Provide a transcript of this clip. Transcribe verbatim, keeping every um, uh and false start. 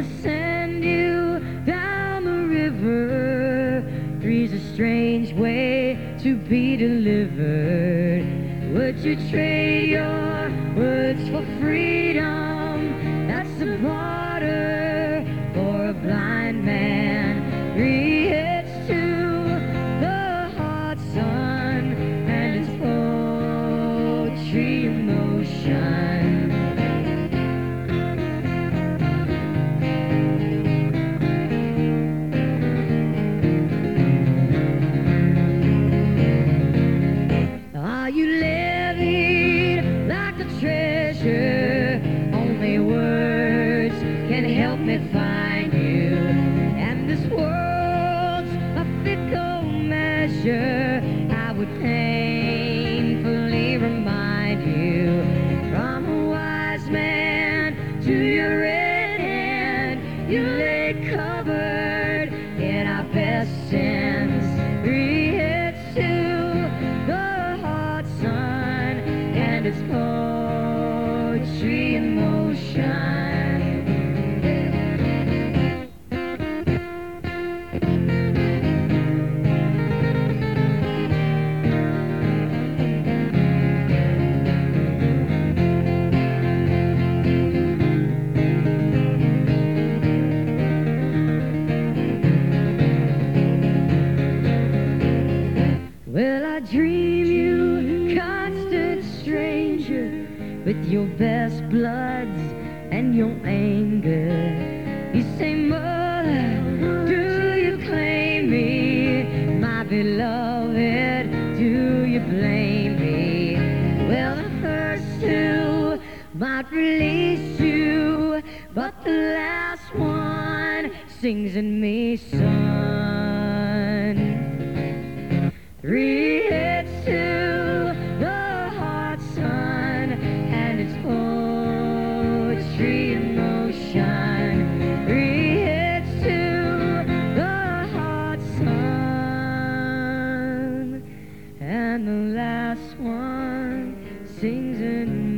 to send you down the river. Three's a strange way to be delivered. Would you trade your words for freedom? That's the barter for a blind man. Three hits to the hot sun and its poetry emotion. Are you levied like a treasure? Only words can help me find you. And this world's a fickle measure. I would painfully remind you. From a wise man to your red hand, you lay covered in our best sins. Three hits to the hot sun and its poetry in motion. Well, I dream you, constant stranger, with your best bloods and your anger. You say, mother, do you claim me? My beloved, do you blame me? Well, the first two might release you, but the last one sings in me, son. Three hits to the hot sun and its poetry in motion. Three hits to the hot sun and the last one sings in